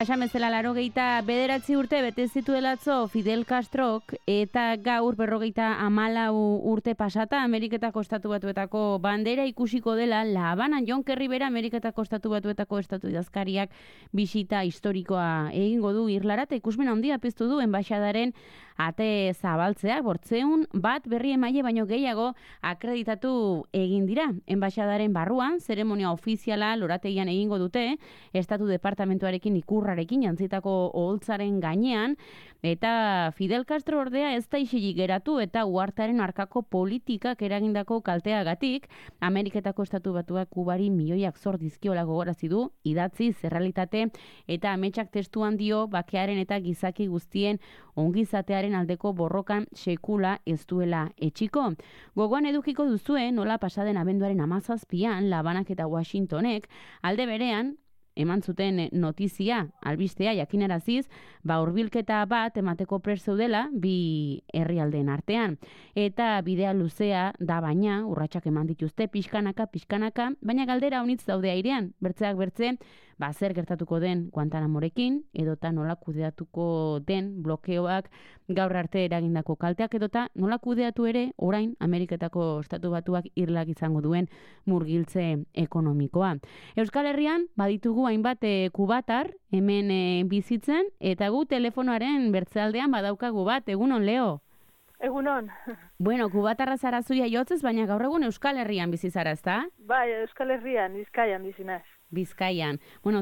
Esan bezala 89 urte bete zituelatzo Fidel Castrok eta gaur 54 urte pasata Ameriketako Estatu Batuetako bandera ikusiko dela La Habanan. John Kerry bera Ameriketako Estatu Batuetako estatu idazkariak bisita historikoa egingo du Irlara eta ikusmen handia piztu du enbaxadaren ate zabaltzeak 800 berri emaile baino gehiago akreditatu egin dira. Enbaxadaren barruan zeremonia ofiziala lorategian egingo dute Estatu Departamentuarekin ikurrarekin jantzitako oholtzaren gainean, eta Fidel Castro ordea ez da isilik geratu eta uhartearen arkako politikak eragindako kalteagatik Ameriketako Estatu Batuak Kubari milioiak zor dizkiola gogorarazi du, idatzi zerrealitate eta ametsak testuan dio bakearen eta gizaki guztien ongizatearen aldeko borrokan sekula ez duela etxiko. Gogoan edukiko duzue nola pasaden abenduaren 17an La Habanak eta Washingtonek alde berean eman zuten notizia, albistea jakinaraziz, hurbilketa bat emateko prest zeudela bi herrialdeen artean. Eta bidea luzea da baina, urratsak eman dituzte pixkanaka, baina galdera honitz daude airean, bertzeak bertze, zer gertatuko den Guantanamorekin, edota nola kudeatuko den blokeoak gaur arte eragindako kalteak, edota nola kudeatu ere orain Ameriketako Estatu Batuak Irlak izango duen murgiltze ekonomikoa. Euskal Herrian baditugu hainbat kubatar hemen bizitzen, eta gu telefonoaren bertzealdean badaukagu bat, egunon Leo? Egunon. Bueno, kubatarra zara zuia jotzez, baina gaur egun Euskal Herrian bizi zara, ezta? Bai, Euskal Herrian, Bizkaian bizi naiz. Bizkaian.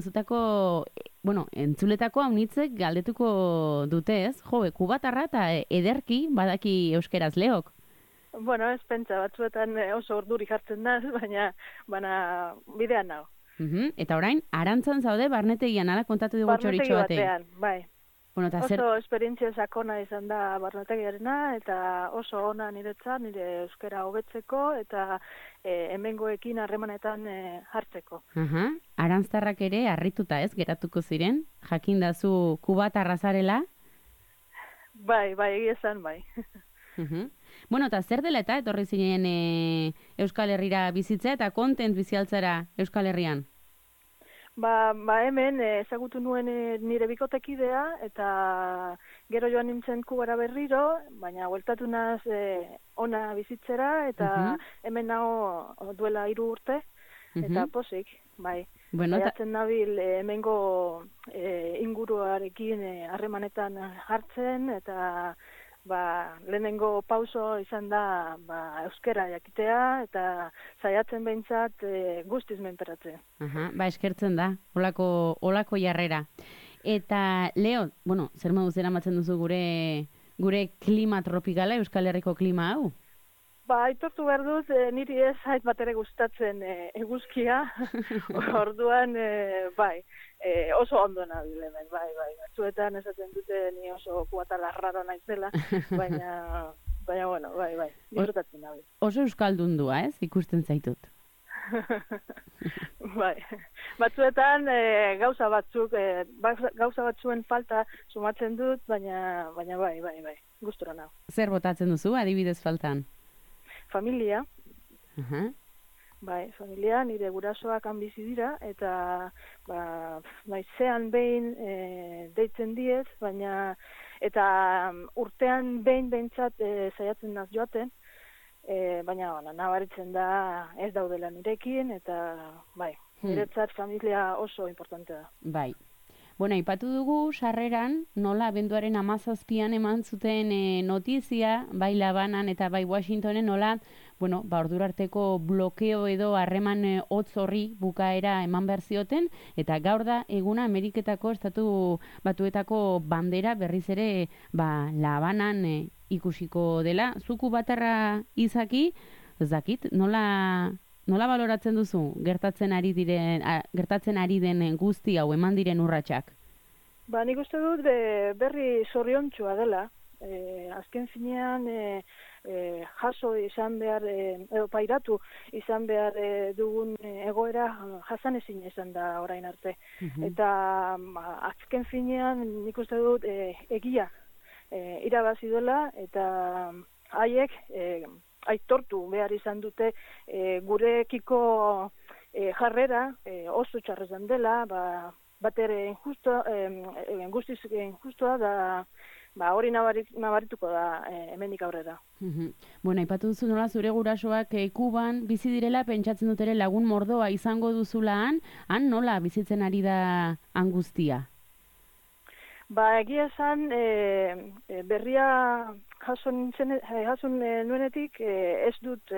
Entzuletako haunitzek galdetuko dute, ez? Kubatarra eta ederki badaki euskeraz Leok. Bueno, ez pentsa, batzuetan oso orduri jartzen da, baina bidean nago. Eta orain, Arantzan zaude barnetegian, ala kontatu dugu txoritxo batean. Barnetegi batean, bai. Bueno, oso esperientzia sakona izan da barnetegiarena, eta oso ona niretzat, nire euskera hobetzeko, eta hemengoekin harremanetan hartzeko. Arantztarrak ere harrituta ez, geratuko ziren, jakindazu kubatarra zarela? Bai, egia esan, bai. Bueno, eta zer dela eta etorri zinen Euskal Herrira bizitzea eta kontent bizialtzara Euskal Herrian? Hemen ezagutu nuen nire bikotekidea eta gero joan nintzen Kubara berriro, baina hueltatu naz ona bizitzera eta hemen nago duela 3 urte eta posik, bai. Baiatzen nabil hemengo inguruarekin harremanetan hartzen eta lehenengo pauso izan da euskera jakitea eta saiatzen behintzat guztiz menperatzen. Eskertzen da, olako jarrera. Eta, Leo, zer moduz eramatzen duzu gure klima tropikala, Euskal Herriko klima hau? Aitortu behar dut, niri ez hait bat ere gustatzen eguzkia, orduan, oso ondo nabil hemen, bai. Batzuetan esaten dute ni oso kuatala raro naizela, baina, bai, disfrutatzen nabil. Oso euskaldundua, ez? Ikusten zaitut. Bai, batzuetan gauza batzuen falta sumatzen dut, baina bai, gustura nago. Zer botatzen duzu, adibidez faltan? Familia. Bai, familia, nire gurasoak han bizi dira, eta naizean behin deitzen diez, baina eta urtean behintzat saiatzen naz joaten, baina nabaritzen da ez daudela nirekin, eta niretzat familia oso importante da. Bai. Aipatu dugu sarreran nola abenduaren 17an eman zuten notizia, bai La Habanan eta bai Washingtonen nola, ordura arteko blokeo edo harreman hotz horri bukaera eman behar zioten, eta gaur da eguna Ameriketako Estatu Batuetako bandera berriz ere La Habanan ikusiko dela. Zuku batarra izaki, ez dakit, nola baloratzen duzu gertatzen ari den guzti hau eman diren urratsak? Nik uste dut berri zoriontsua dela. Azken finean jaso izan behar, edo pairatu izan behar dugun egoera jasan ezin izan da orain arte. Eta azken finean nik uste dut egia irabazi dela, eta haiek aitortu behar izan dute gurekiko jarrera oso txarrezan dela, batere guztiz injustua da, hori nabarituko da hemendik aurrera. Bueno, aipatu duzu nola zure gurasoak Kuban bizi direla, pentsatzen dut ere lagun mordoa izango duzula han nola bizitzen ari da angustia? Egia esan, berria jason nuenetik ez dut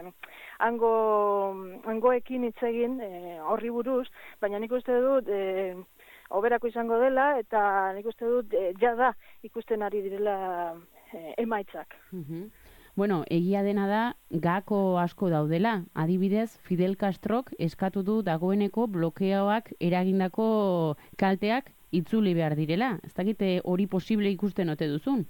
hangoekin hitz egin horri buruz, baina nik uste dut hoberako izango dela, eta nik uste dut jada ikusten ari direla emaitzak. Bueno, egia dena da, gako asko daudela. Adibidez, Fidel Castrok eskatu du dagoeneko blokeoak eragindako kalteak itzuli behar direla. Ez dakite hori posible ikusten ote duzun?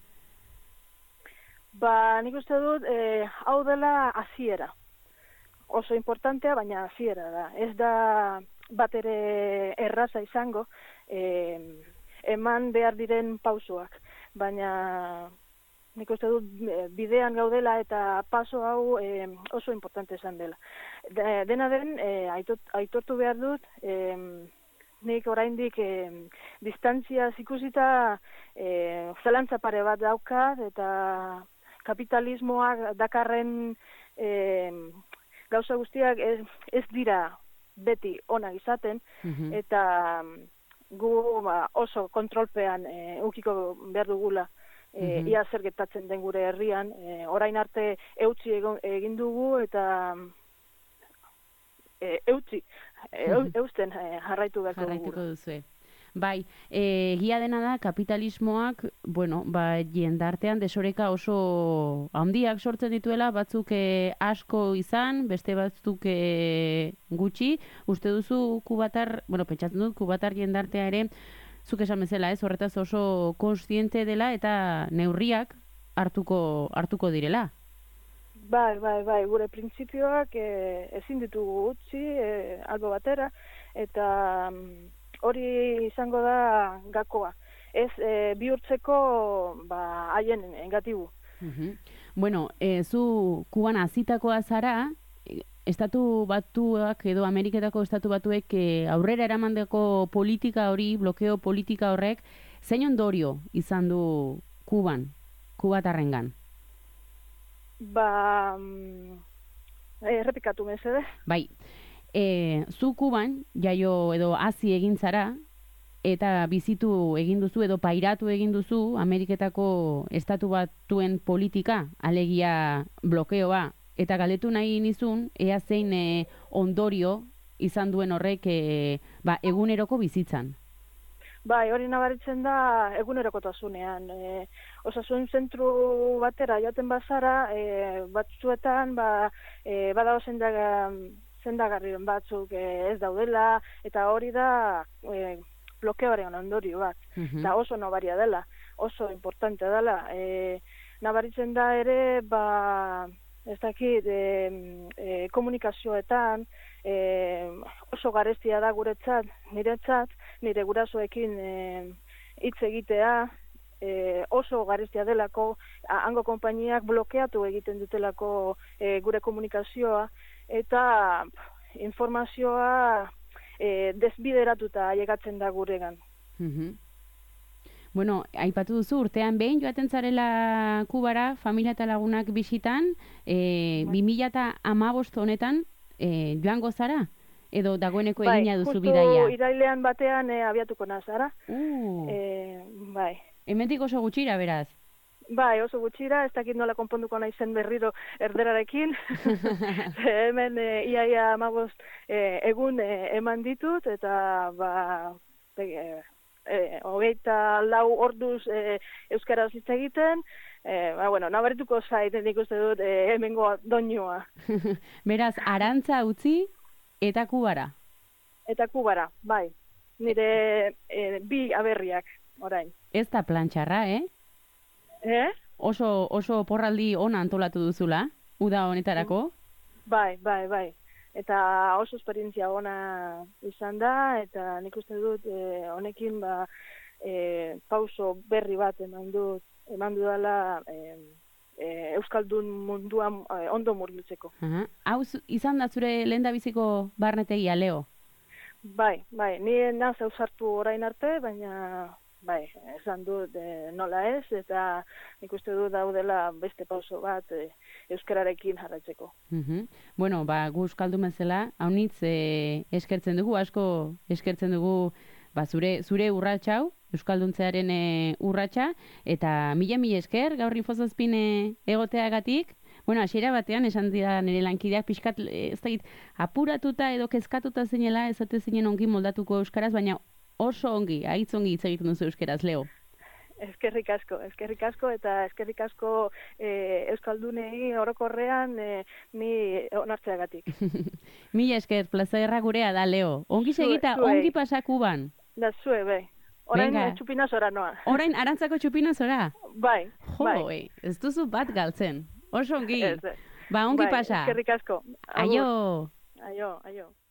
Nik uste dut, hau dela hasiera. Oso importantea, baina hasiera da. Ez da bat ere erraza izango, eman behar diren pausoak. Baina nik uste dut bidean gaudela eta paso hau oso importante izan dela. Dena den, aitortu behar dut, nik oraindik distantziaz ikusita zelantza pare bat daukat, eta kapitalismoak dakarren gauza guztiak ez dira beti onak izaten, eta gu oso kontrolpean ukiko behar dugula ia zer gertatzen den gure herrian. Orain arte eutsi egin dugu, eta eusten jarraitu beharko duzue. Bai, egia dena da, kapitalismoak, bueno, jendartean desoreka oso handiak sortzen dituela, batzuk asko izan, beste batzuk gutxi. Uste duzu kubatar, bueno, pentsatzen dut, kubatar jendartea ere, zuk esan bezala, horretaz oso konstiente dela eta neurriak hartuko direla. Bai, gure printzipioak ezin ditugu utzi, albo batera, eta hori izango da gakoa. Ez bihurtzeko haien engatibu. Bueno, zu Kuban hazitakoa zara, Estatu Batuak edo Ameriketako Estatu Batuek aurrera eramandeko politika hori, blokeo politika horrek, zein ondorio izan du kubatarrengan? Errepikatu mesedez. Bai. Zu Kuban, jaio edo hazi egin zara, eta bizitu egin duzu edo pairatu egin duzu Ameriketako Estatu Batuen politika, alegia blokeoa, eta galdetu nahi nizun, ea zein ondorio izan duen horrek eguneroko bizitzan. Bai, hori nabaritzen da egunerokotasunean. Osasun zentru batera joaten bazara, batzuetan badago sendagarriren batzuk ez daudela, eta hori da blokeoaren ondorio bat. Eta oso nabaria dela, oso importante dela. Nabaritzen da ere, ez dakit, komunikazioetan, oso garestia da guretzat, niretzat, nire gurasoekin hitz egitea, oso garestia delako, hango konpainiak blokeatu egiten dutelako gure komunikazioa, eta informazioa desbideratuta ailegatzen da guregan. Bueno, aipatu duzu, urtean behin joaten zarela Kubara, familia eta lagunak bisitan, 2015 honetan joango zara? Edo dagoeneko egina duzu bidaia? Justu irailean batean abiatuko nazara. Bai. Hemendik oso gutxira, beraz? Bai, oso gutxira, ez dakit nola konponduko naizen berriro erderarekin. Hemen iaia 15 egun eman ditut, eta 24 orduz euskaraz hitz egiten, nabarituko zait, nik uste dut hemengo doinua. Beraz, Arantza utzi eta Kubara? Eta Kubara, bai. Nire bi aberriak, orain. Ez da plantxarra, Oso porraldi ona antolatu duzula, uda honetarako? Bai. Eta oso esperientzia ona izan da, eta nik uste dut honekin pauso berri bat eman dudala Euskaldun munduan ondo murgiltzeko. Hau izan da zure lehendabiziko barnetegia, Leo? Bai, ni naz ausartu orain arte, baina bai, esan dut nola ez, eta nik uste du daudela beste pauso bat euskararekin jarraitzeko. Bueno, gu euskaldun bezala, haunitz eskertzen dugu, asko eskertzen dugu zure urratxau, euskalduntzearen urratxa, eta mila esker, gaur Infozazpin egoteagatik. Bueno, hasiera batean, esan dira nire lankideak pixkat, ez dakit, apuratuta edo kezkatuta zinela, ezate zinen ongi moldatuko euskaraz, baina oso ongi, haitz ongi hitz egiten duzu euskaraz, Leo. Eskerrik asko, eta eskerrik asko euskaldunei orokorrean ni onartzeagatik. Mila esker, plazerra gurea da, Leo. Ongi segita, ongi pasakuban. Da, zue, bai. Orain txupina zora noa. Orain arantzako txupina zora? Bai. Ez duzu bat galtzen. Oso ongi. Ongi pasa. Eskerrik asko. Aio. Aio.